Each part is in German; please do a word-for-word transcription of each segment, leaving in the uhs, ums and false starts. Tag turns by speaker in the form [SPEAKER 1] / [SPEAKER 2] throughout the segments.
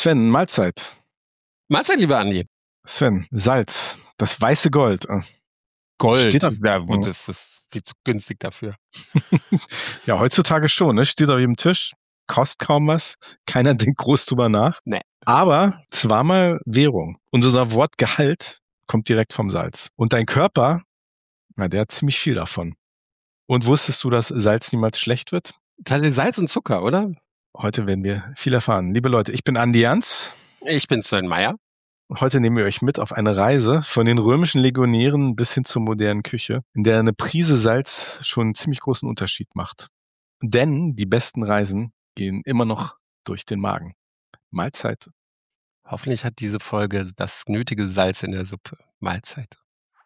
[SPEAKER 1] Sven, Mahlzeit.
[SPEAKER 2] Mahlzeit, lieber Andi.
[SPEAKER 1] Sven, Salz, das weiße Gold.
[SPEAKER 2] Gold,
[SPEAKER 1] Steht auf,
[SPEAKER 2] ja, gut, das ist viel zu günstig dafür.
[SPEAKER 1] Ja, heutzutage schon, ne? Steht auf jedem Tisch, kostet kaum was, keiner denkt groß drüber nach.
[SPEAKER 2] Nee.
[SPEAKER 1] Aber es war mal Währung. Unser Wort Gehalt kommt direkt vom Salz. Und dein Körper, na, der hat ziemlich viel davon. Und wusstest du, dass Salz niemals schlecht wird?
[SPEAKER 2] Tatsächlich Salz und Zucker, oder?
[SPEAKER 1] Heute werden wir viel erfahren. Liebe Leute, ich bin Andi Jans.
[SPEAKER 2] Ich bin Sven Meyer.
[SPEAKER 1] Heute nehmen wir euch mit auf eine Reise von den römischen Legionären bis hin zur modernen Küche, in der eine Prise Salz schon einen ziemlich großen Unterschied macht. Denn die besten Reisen gehen immer noch durch den Magen. Mahlzeit.
[SPEAKER 2] Hoffentlich hat diese Folge das nötige Salz in der Suppe. Mahlzeit.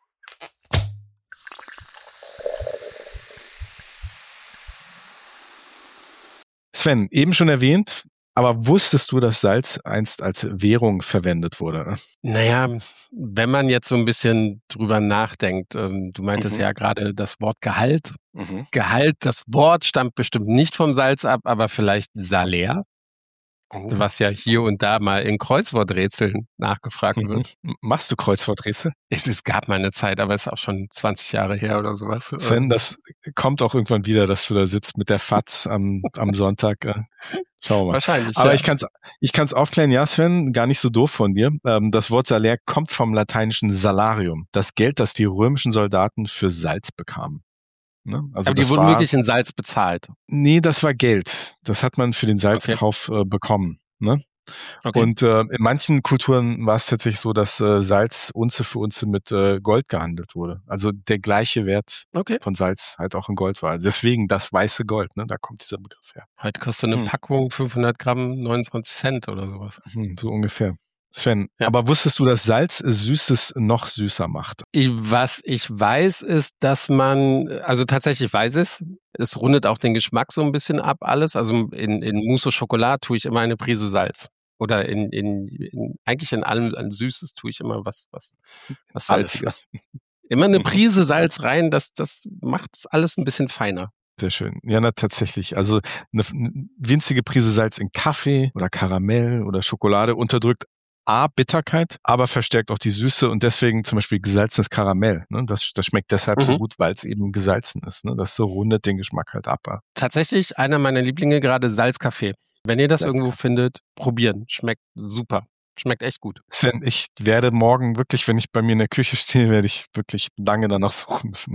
[SPEAKER 1] Sven, eben schon erwähnt, aber wusstest du, dass Salz einst als Währung verwendet wurde?
[SPEAKER 2] Naja, wenn man jetzt so ein bisschen drüber nachdenkt, ähm, du meintest
[SPEAKER 1] Mhm.
[SPEAKER 2] ja gerade das Wort Gehalt.
[SPEAKER 1] Mhm.
[SPEAKER 2] Gehalt, das Wort stammt bestimmt nicht vom Salz ab, aber vielleicht Salär,
[SPEAKER 1] Oh.
[SPEAKER 2] was ja hier und da mal in Kreuzworträtseln nachgefragt
[SPEAKER 1] Mhm.
[SPEAKER 2] wird.
[SPEAKER 1] Machst du Kreuzworträtsel?
[SPEAKER 2] Es, es gab mal eine Zeit, aber es ist auch schon zwanzig Jahre her oder sowas.
[SPEAKER 1] Sven, das kommt auch irgendwann wieder, dass du da sitzt mit der Fatz am, am Sonntag. äh. Schauen wir mal.
[SPEAKER 2] Wahrscheinlich,
[SPEAKER 1] Aber
[SPEAKER 2] ja.
[SPEAKER 1] ich kann es ich kann's aufklären, ja, Sven, gar nicht so doof von dir. Ähm, das Wort Salär kommt vom lateinischen Salarium, das Geld, das die römischen Soldaten für Salz bekamen. Ne? Also
[SPEAKER 2] aber die
[SPEAKER 1] das
[SPEAKER 2] wurden
[SPEAKER 1] war,
[SPEAKER 2] wirklich in Salz bezahlt.
[SPEAKER 1] Nee, das war Geld. Das hat man für den Salzkauf äh, bekommen. Ne?
[SPEAKER 2] Okay.
[SPEAKER 1] Und äh, in manchen Kulturen war es tatsächlich so, dass äh, Salz Unze für Unze mit äh, Gold gehandelt wurde. Also der gleiche Wert
[SPEAKER 2] Okay.
[SPEAKER 1] von Salz halt auch in Gold war. Deswegen das weiße Gold, ne? Da kommt dieser Begriff her.
[SPEAKER 2] Heute kostet eine
[SPEAKER 1] Hm.
[SPEAKER 2] Packung fünfhundert Gramm neunundzwanzig Cent oder sowas.
[SPEAKER 1] Hm, so ungefähr. Sven,
[SPEAKER 2] Ja.
[SPEAKER 1] aber wusstest du, dass Salz Süßes noch süßer macht?
[SPEAKER 2] Ich, was ich weiß, ist, dass man, also tatsächlich weiß es, es rundet auch den Geschmack so ein bisschen ab, alles. Also in, in Mousse au Chocolat tue ich immer eine Prise Salz. Oder in, in, in eigentlich in allem an Süßes tue ich immer was, was, was
[SPEAKER 1] Alles.
[SPEAKER 2] Salziges. Immer eine
[SPEAKER 1] Mhm.
[SPEAKER 2] Prise Salz rein, das, das macht alles ein bisschen feiner.
[SPEAKER 1] Sehr schön. Ja, na, tatsächlich. Also eine, eine winzige Prise Salz in Kaffee oder Karamell oder Schokolade unterdrückt A, Bitterkeit, aber verstärkt auch die Süße und deswegen zum Beispiel gesalzenes Karamell. Ne? Das, das schmeckt deshalb
[SPEAKER 2] Mhm.
[SPEAKER 1] so gut, weil es eben gesalzen ist. Ne? Das so rundet den Geschmack halt ab.
[SPEAKER 2] Tatsächlich einer meiner Lieblinge gerade Salzkaffee. Wenn ihr das irgendwo
[SPEAKER 1] Salzkaffee.
[SPEAKER 2] findet, probieren. Schmeckt super. Schmeckt echt gut.
[SPEAKER 1] Sven, ich werde morgen wirklich, wenn ich bei mir in der Küche stehe, werde ich wirklich lange danach suchen müssen.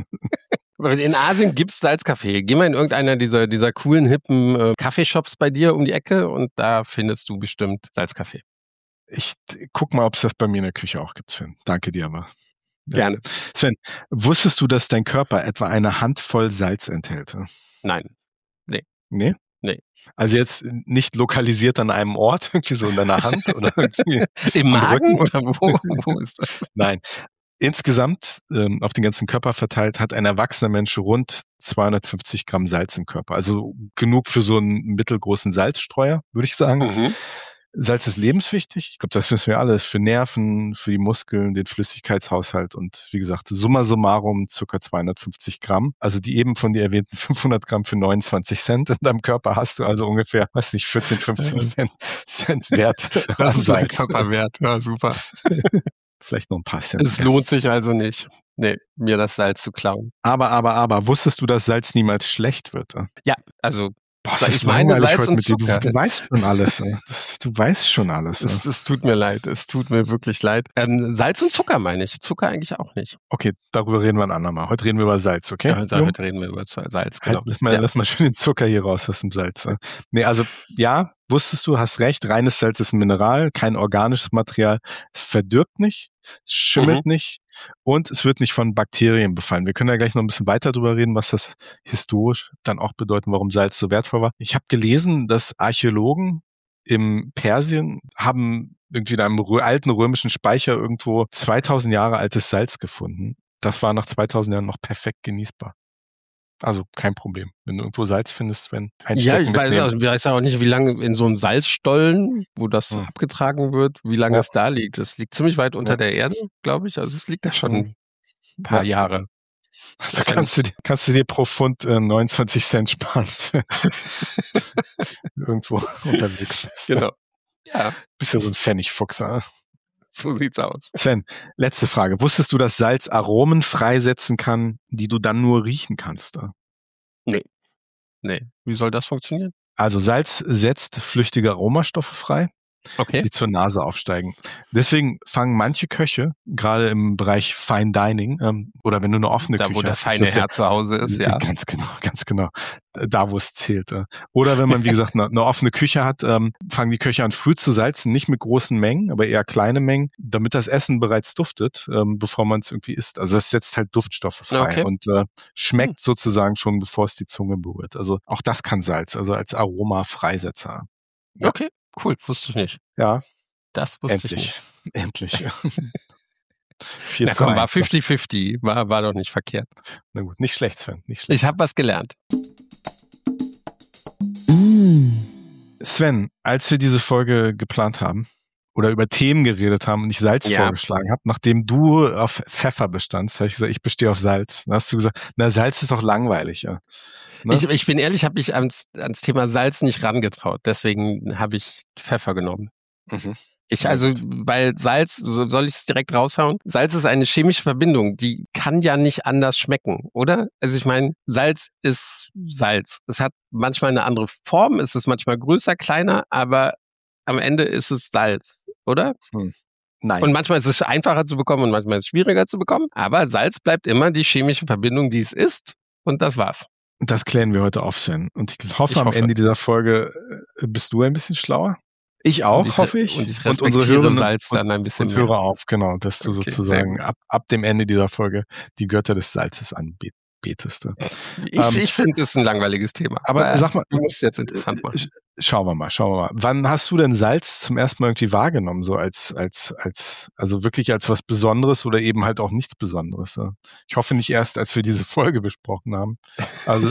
[SPEAKER 2] In Asien gibt's Salzkaffee. Geh mal in irgendeiner dieser, dieser coolen, hippen äh, Kaffeeshops bei dir um die Ecke und da findest du bestimmt Salzkaffee.
[SPEAKER 1] Ich guck mal, ob es das bei mir in der Küche auch gibt, Sven. Danke dir aber. Ja.
[SPEAKER 2] Gerne.
[SPEAKER 1] Sven, wusstest du, dass dein Körper etwa eine Handvoll Salz enthält?
[SPEAKER 2] Nein.
[SPEAKER 1] Nee?
[SPEAKER 2] Nee.
[SPEAKER 1] Also jetzt nicht lokalisiert an einem Ort, irgendwie so in deiner Hand oder irgendwie
[SPEAKER 2] Im
[SPEAKER 1] am
[SPEAKER 2] Magen
[SPEAKER 1] Rücken?
[SPEAKER 2] oder wo, wo ist das?
[SPEAKER 1] Nein. Insgesamt ähm, auf den ganzen Körper verteilt hat ein erwachsener Mensch rund zweihundertfünfzig Gramm Salz im Körper. Also genug für so einen mittelgroßen Salzstreuer, würde ich sagen.
[SPEAKER 2] Mhm.
[SPEAKER 1] Salz ist lebenswichtig. Ich glaube, das wissen wir alle. Für Nerven, für die Muskeln, den Flüssigkeitshaushalt und wie gesagt, summa summarum circa zweihundertfünfzig Gramm. Also die eben von dir erwähnten fünfhundert Gramm für neunundzwanzig Cent in deinem Körper hast du also ungefähr, weiß nicht, vierzehn, fünfzehn Cent Wert an
[SPEAKER 2] Das ist mein
[SPEAKER 1] Salz.
[SPEAKER 2] Körperwert. Ja, super.
[SPEAKER 1] Vielleicht noch ein paar Cent.
[SPEAKER 2] Es lohnt sich also nicht, nee, mir das Salz zu klauen.
[SPEAKER 1] Aber, aber, aber, wusstest du, dass Salz niemals schlecht wird?
[SPEAKER 2] Ja, also
[SPEAKER 1] Boah,
[SPEAKER 2] das
[SPEAKER 1] das
[SPEAKER 2] ich
[SPEAKER 1] ist
[SPEAKER 2] meine
[SPEAKER 1] langweilig
[SPEAKER 2] Salz
[SPEAKER 1] heute
[SPEAKER 2] und
[SPEAKER 1] mit dir. Du,
[SPEAKER 2] Zucker.
[SPEAKER 1] du weißt schon alles. ey. Das, du weißt schon alles. ey.
[SPEAKER 2] Es, es tut mir leid, es tut mir wirklich leid. Ähm, Salz und Zucker meine ich, Zucker eigentlich auch nicht.
[SPEAKER 1] Okay, darüber reden wir ein andermal. Heute reden wir über Salz, okay?
[SPEAKER 2] Ja,
[SPEAKER 1] Jo?
[SPEAKER 2] heute reden wir über Salz,
[SPEAKER 1] Halt,
[SPEAKER 2] genau.
[SPEAKER 1] lass, mal,
[SPEAKER 2] Ja.
[SPEAKER 1] lass mal schön den Zucker hier raus aus dem Salz. ey. Nee, also ja, wusstest du, hast recht, reines Salz ist ein Mineral, kein organisches Material. Es verdirbt nicht, es schimmelt
[SPEAKER 2] Mhm.
[SPEAKER 1] nicht und es wird nicht von Bakterien befallen. Wir können ja gleich noch ein bisschen weiter drüber reden, was das historisch dann auch bedeutet, warum Salz so wertvoll war. Ich habe gelesen, dass Archäologen im Persien haben irgendwie in einem rö- alten römischen Speicher irgendwo zweitausend Jahre altes Salz gefunden. Das war nach zweitausend Jahren noch perfekt genießbar. Also kein Problem. Wenn du irgendwo Salz findest, wenn
[SPEAKER 2] Ja,
[SPEAKER 1] einstecken
[SPEAKER 2] ich weiß,
[SPEAKER 1] mitnehmen.
[SPEAKER 2] also, ich weiß ja auch nicht, wie lange in so einem Salzstollen, wo das
[SPEAKER 1] Hm.
[SPEAKER 2] abgetragen wird, wie lange
[SPEAKER 1] Ja.
[SPEAKER 2] es da liegt. Es liegt ziemlich weit unter
[SPEAKER 1] Ja.
[SPEAKER 2] der Erde, glaube ich. Also es liegt da schon
[SPEAKER 1] Hm.
[SPEAKER 2] ein paar
[SPEAKER 1] Ja.
[SPEAKER 2] Jahre.
[SPEAKER 1] Also kannst du, dir- kannst du dir pro Pfund äh, neunundzwanzig Cent sparen, wenn du irgendwo unterwegs bist.
[SPEAKER 2] Genau. Ja.
[SPEAKER 1] Bist ja so ein Pfennigfuchs. Äh?
[SPEAKER 2] So sieht's aus.
[SPEAKER 1] Sven, letzte Frage. Wusstest du, dass Salz Aromen freisetzen kann, die du dann nur riechen kannst? Äh?
[SPEAKER 2] Nee. Nee. Wie soll das funktionieren?
[SPEAKER 1] Also Salz setzt flüchtige Aromastoffe frei,
[SPEAKER 2] okay.
[SPEAKER 1] die zur Nase aufsteigen. Deswegen fangen manche Köche, gerade im Bereich Fine Dining, ähm, oder wenn du eine offene
[SPEAKER 2] da,
[SPEAKER 1] Küche
[SPEAKER 2] wo der
[SPEAKER 1] hast,
[SPEAKER 2] feine
[SPEAKER 1] ist das
[SPEAKER 2] Herr
[SPEAKER 1] ja,
[SPEAKER 2] zu Hause ist, ja.
[SPEAKER 1] Ganz genau, ganz genau. Da, wo es zählt. Äh. Oder wenn man, wie gesagt, eine, eine offene Küche hat, ähm, fangen die Köche an, früh zu salzen, nicht mit großen Mengen, aber eher kleine Mengen, damit das Essen bereits duftet, ähm, bevor man es irgendwie isst. Also das setzt halt Duftstoffe frei
[SPEAKER 2] Okay.
[SPEAKER 1] und äh, schmeckt hm. sozusagen schon, bevor es die Zunge berührt. Also auch das kann Salz, also als Aroma-Freisetzer.
[SPEAKER 2] Ja. Okay, cool, wusste ich nicht.
[SPEAKER 1] Ja.
[SPEAKER 2] Das wusste
[SPEAKER 1] Endlich.
[SPEAKER 2] ich nicht.
[SPEAKER 1] Endlich.
[SPEAKER 2] Na komm, war fünfzig fünfzig, war, war doch nicht verkehrt.
[SPEAKER 1] Na gut, nicht schlecht, Sven, nicht schlecht.
[SPEAKER 2] Ich habe was gelernt.
[SPEAKER 1] Sven, als wir diese Folge geplant haben oder über Themen geredet haben und ich Salz ja. vorgeschlagen habe, nachdem du auf Pfeffer bestandst, habe ich gesagt, ich bestehe auf Salz. Dann hast du gesagt, na, Salz ist doch langweilig. Ja.
[SPEAKER 2] Ne? Ich, ich bin ehrlich, habe ich ans, ans Thema Salz nicht rangetraut. Deswegen habe ich Pfeffer genommen. Mhm. Ich, also, weil Salz, so soll ich es direkt raushauen? Salz ist eine chemische Verbindung, die kann ja nicht anders schmecken, oder? Also ich meine, Salz ist Salz. Es hat manchmal eine andere Form, es ist manchmal größer, kleiner, aber am Ende ist es Salz, oder?
[SPEAKER 1] Hm. Nein.
[SPEAKER 2] Und manchmal ist es einfacher zu bekommen und manchmal ist es schwieriger zu bekommen, aber Salz bleibt immer die chemische Verbindung, die es ist, und das war's.
[SPEAKER 1] Das klären wir heute auf, Sven. Und ich hoffe,
[SPEAKER 2] ich
[SPEAKER 1] am
[SPEAKER 2] hoffe.
[SPEAKER 1] Ende dieser Folge bist du ein bisschen schlauer. Ich auch, ich, hoffe ich.
[SPEAKER 2] Und ich respektiere und unsere Hörer Salz dann ein bisschen
[SPEAKER 1] und mehr. höre auf, genau, dass du okay, sozusagen ab, ab dem Ende dieser Folge die Götter des Salzes anbetest.
[SPEAKER 2] Ich, ähm, ich finde, das ist ein langweiliges Thema.
[SPEAKER 1] Aber äh, sag mal,
[SPEAKER 2] du musst es jetzt interessant machen.
[SPEAKER 1] Schauen wir mal, schauen wir mal. Wann hast du denn Salz zum ersten Mal irgendwie wahrgenommen, so als, als, als, also wirklich als was Besonderes oder eben halt auch nichts Besonderes? Ich hoffe nicht erst, als wir diese Folge besprochen haben. Also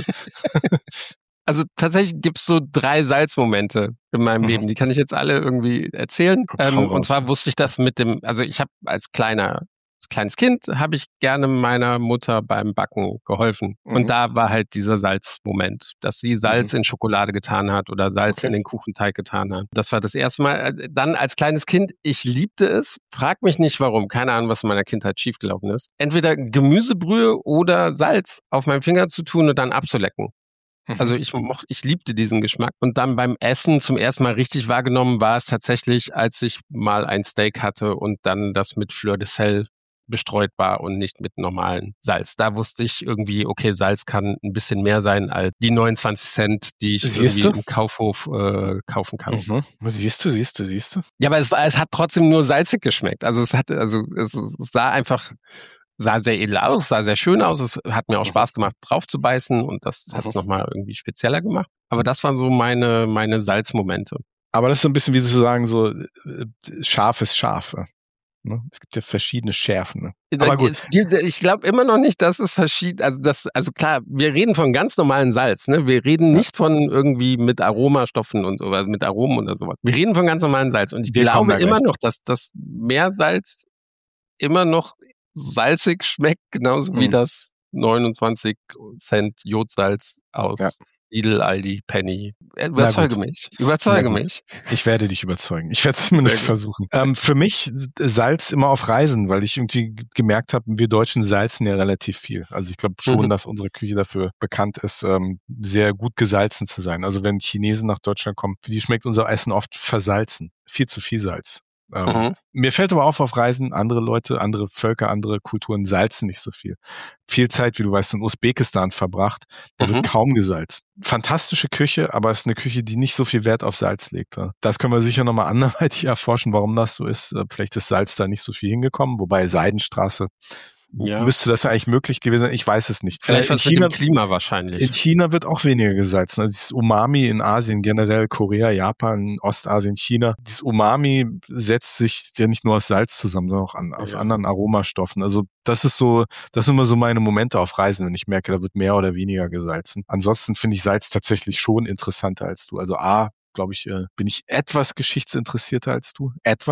[SPEAKER 2] Also tatsächlich gibt's so drei Salzmomente in meinem mhm. Leben. Die kann ich jetzt alle irgendwie erzählen. Ähm, und zwar wusste ich das mit dem, also ich habe als kleiner, kleines Kind habe ich gerne meiner Mutter beim Backen geholfen. Mhm. Und da war halt dieser Salzmoment, dass sie Salz mhm. in Schokolade getan hat oder Salz okay. in den Kuchenteig getan hat. Das war das erste Mal. Dann als kleines Kind, ich liebte es. Frag mich nicht warum. Keine Ahnung, was in meiner Kindheit schiefgelaufen ist. Entweder Gemüsebrühe oder Salz auf meinem Finger zu tun und dann abzulecken. Also ich mochte, ich liebte diesen Geschmack. Und dann beim Essen zum ersten Mal richtig wahrgenommen war es tatsächlich, als ich mal ein Steak hatte und dann das mit Fleur de Sel bestreut war und nicht mit normalen Salz. Da wusste ich irgendwie, okay, Salz kann ein bisschen mehr sein als die neunundzwanzig Cent, die ich
[SPEAKER 1] siehst
[SPEAKER 2] irgendwie
[SPEAKER 1] du?
[SPEAKER 2] im Kaufhof äh, kaufen kann.
[SPEAKER 1] Mhm. Siehst du, siehst du, siehst du?
[SPEAKER 2] Ja, aber es, war, es hat trotzdem nur salzig geschmeckt. Also es hatte, also es, es sah einfach sah sehr edel aus, sah sehr schön aus. Es hat mir auch Spaß gemacht, drauf zu beißen und das hat es nochmal irgendwie spezieller gemacht. Aber das waren so meine, meine Salzmomente.
[SPEAKER 1] Aber das ist so ein bisschen, wie Sie sagen, so äh, scharf ist scharf. Ne? Es gibt ja verschiedene Schärfen. Ne? Aber gut.
[SPEAKER 2] Gibt, ich glaube immer noch nicht, dass es verschieden, also das, also klar, wir reden von ganz normalen Salz, ne? Wir reden ja. nicht von irgendwie mit Aromastoffen und oder mit Aromen oder sowas. Wir reden von ganz normalen Salz. Und ich wir glaube immer noch, dass das Meersalz immer noch salzig schmeckt, genauso mhm. wie das neunundzwanzig Cent Jodsalz aus ja. Lidl, Aldi, Penny. Überzeuge mich. Überzeuge mich.
[SPEAKER 1] Ich werde dich überzeugen. Ich werde es zumindest versuchen. Ähm, für mich Salz immer auf Reisen, weil ich irgendwie gemerkt habe, wir Deutschen salzen ja relativ viel. Also ich glaube schon, mhm. dass unsere Küche dafür bekannt ist, ähm, sehr gut gesalzen zu sein. Also wenn Chinesen nach Deutschland kommen, für die schmeckt unser Essen oft versalzen. Viel zu viel Salz. Ähm, mhm. Mir fällt aber auf, auf Reisen, andere Leute, andere Völker, andere Kulturen salzen nicht so viel. Viel Zeit, wie du weißt, in Usbekistan verbracht, da mhm. wird kaum gesalzt. Fantastische Küche, aber es ist eine Küche, die nicht so viel Wert auf Salz legt. Das können wir sicher nochmal anderweitig erforschen, warum das so ist. Vielleicht ist Salz da nicht so viel hingekommen, wobei Seidenstraße ja. müsste das eigentlich möglich gewesen sein. Ich weiß es nicht.
[SPEAKER 2] Vielleicht äh, was China, mit dem Klima wahrscheinlich.
[SPEAKER 1] In China wird auch weniger gesalzen. Also dieses Umami in Asien, generell Korea, Japan, Ostasien, China. Dieses Umami setzt sich ja nicht nur aus Salz zusammen, sondern auch an, aus ja. anderen Aromastoffen. Also das ist so, das sind immer so meine Momente auf Reisen, wenn ich merke, da wird mehr oder weniger gesalzen. Ansonsten finde ich Salz tatsächlich schon interessanter als du. Also A, glaube ich, bin ich etwas geschichtsinteressierter als du. Etwas.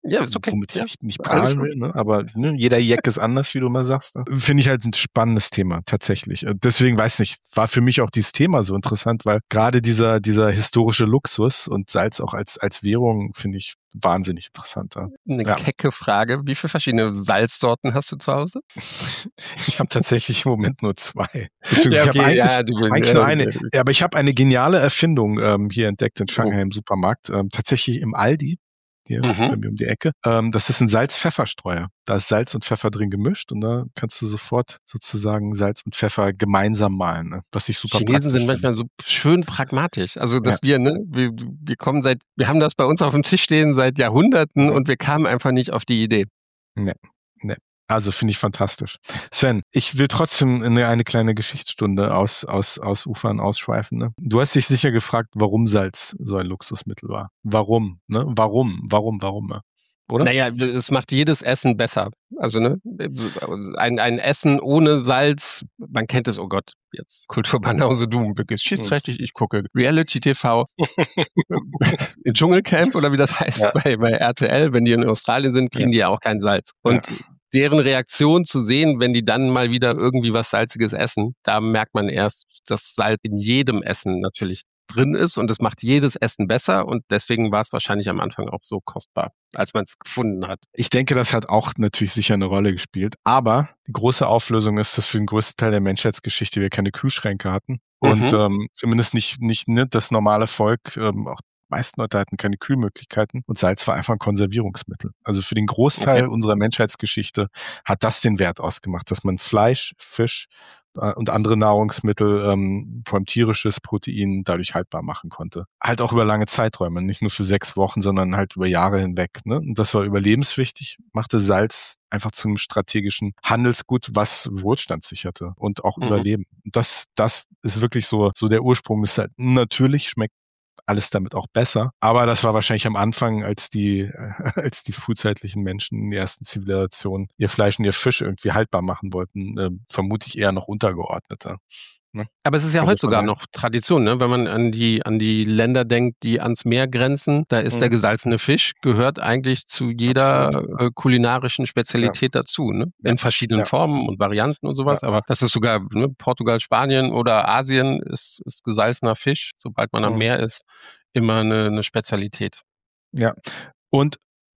[SPEAKER 2] Ja, ist okay.
[SPEAKER 1] Womit
[SPEAKER 2] ja.
[SPEAKER 1] ich nicht prahlen will, ne? aber ne, jeder Jack ist anders, wie du mal sagst. Ne? Finde ich halt ein spannendes Thema, tatsächlich. Deswegen, weiß nicht, war für mich auch dieses Thema so interessant, weil gerade dieser, dieser historische Luxus und Salz auch als, als Währung, finde ich wahnsinnig interessant. Ja.
[SPEAKER 2] Eine
[SPEAKER 1] Ja.
[SPEAKER 2] kecke Frage. Wie viele verschiedene Salzsorten hast du zu Hause?
[SPEAKER 1] Ich habe tatsächlich im Moment nur zwei. Beziehungsweise
[SPEAKER 2] Ja, okay,
[SPEAKER 1] ich habe eigentlich,
[SPEAKER 2] ja, du,
[SPEAKER 1] eigentlich
[SPEAKER 2] ja,
[SPEAKER 1] nur eine. Ja, aber ich habe eine geniale Erfindung ähm, hier entdeckt in Shanghai
[SPEAKER 2] Oh.
[SPEAKER 1] im Supermarkt. Ähm, tatsächlich im Aldi. Hier
[SPEAKER 2] Mhm.
[SPEAKER 1] bei mir um die Ecke. Ähm, das ist ein Salz-Pfeffer-Streuer. Da ist Salz und Pfeffer drin gemischt und da kannst du sofort sozusagen Salz und Pfeffer gemeinsam mahlen, ne? Was ich super
[SPEAKER 2] Chinesen
[SPEAKER 1] praktisch
[SPEAKER 2] sind manchmal
[SPEAKER 1] finde.
[SPEAKER 2] so schön pragmatisch. Also, dass
[SPEAKER 1] Ja.
[SPEAKER 2] wir, ne, wir, wir kommen seit, wir haben das bei uns auf dem Tisch stehen seit Jahrhunderten
[SPEAKER 1] Mhm.
[SPEAKER 2] und wir kamen einfach nicht auf die Idee.
[SPEAKER 1] Ne, ne. Also finde ich fantastisch. Sven, ich will trotzdem eine, eine kleine Geschichtsstunde aus, aus, ausufern, ausschweifen. Ne? Du hast dich sicher gefragt, warum Salz so ein Luxusmittel war. Warum? Ne? Warum? Warum? Warum? Ne? Oder?
[SPEAKER 2] Naja, es macht jedes Essen besser. Also, ne, ein, ein Essen ohne Salz, man kennt es, oh Gott, jetzt Kulturbanause, du, geschichtsträchtig, ich gucke Reality-T V, in Dschungelcamp oder wie das heißt,
[SPEAKER 1] Ja.
[SPEAKER 2] bei, bei R T L, wenn die in Australien sind, kriegen
[SPEAKER 1] Ja.
[SPEAKER 2] die ja auch kein Salz. Und
[SPEAKER 1] Ja.
[SPEAKER 2] deren Reaktion zu sehen, wenn die dann mal wieder irgendwie was Salziges essen, da merkt man erst, dass Salz in jedem Essen natürlich drin ist und es macht jedes Essen besser und deswegen war es wahrscheinlich am Anfang auch so kostbar, als man es gefunden hat.
[SPEAKER 1] Ich denke, das hat auch natürlich sicher eine Rolle gespielt, aber die große Auflösung ist, dass für den größten Teil der Menschheitsgeschichte wir keine Kühlschränke hatten und
[SPEAKER 2] Mhm.
[SPEAKER 1] ähm, zumindest nicht, nicht ne, das normale Volk, ähm, auch die meisten Leute hatten keine Kühlmöglichkeiten und Salz war einfach ein Konservierungsmittel. Also für den Großteil
[SPEAKER 2] Okay.
[SPEAKER 1] unserer Menschheitsgeschichte hat das den Wert ausgemacht, dass man Fleisch, Fisch und andere Nahrungsmittel, ähm, vor allem tierisches Protein, dadurch haltbar machen konnte. Halt auch über lange Zeiträume, nicht nur für sechs Wochen, sondern halt über Jahre hinweg. Ne? Und das war überlebenswichtig, machte Salz einfach zu einem strategischen Handelsgut, was Wohlstand sicherte und auch
[SPEAKER 2] Mhm.
[SPEAKER 1] Überleben. Das, das ist wirklich so, so der Ursprung. Das ist halt, natürlich schmeckt alles damit auch besser. Aber das war wahrscheinlich am Anfang, als die, äh, als die frühzeitlichen Menschen in der ersten Zivilisation ihr Fleisch und ihr Fisch irgendwie haltbar machen wollten, äh, vermute ich eher noch untergeordneter. Ne?
[SPEAKER 2] Aber es ist ja
[SPEAKER 1] Also
[SPEAKER 2] heute
[SPEAKER 1] von
[SPEAKER 2] sogar
[SPEAKER 1] daher-
[SPEAKER 2] noch Tradition, ne? Wenn man an die, an die Länder denkt, die ans Meer grenzen, da ist
[SPEAKER 1] Mhm.
[SPEAKER 2] der gesalzene Fisch, gehört eigentlich zu jeder äh, kulinarischen Spezialität dazu, ne? In
[SPEAKER 1] Ja.
[SPEAKER 2] verschiedenen
[SPEAKER 1] Ja.
[SPEAKER 2] Formen und Varianten und sowas.
[SPEAKER 1] Ja.
[SPEAKER 2] Aber das ist sogar, ne, Portugal, Spanien oder Asien ist, ist gesalzener Fisch, sobald man am
[SPEAKER 1] Mhm.
[SPEAKER 2] Meer ist, immer eine, eine Spezialität.
[SPEAKER 1] Ja. Und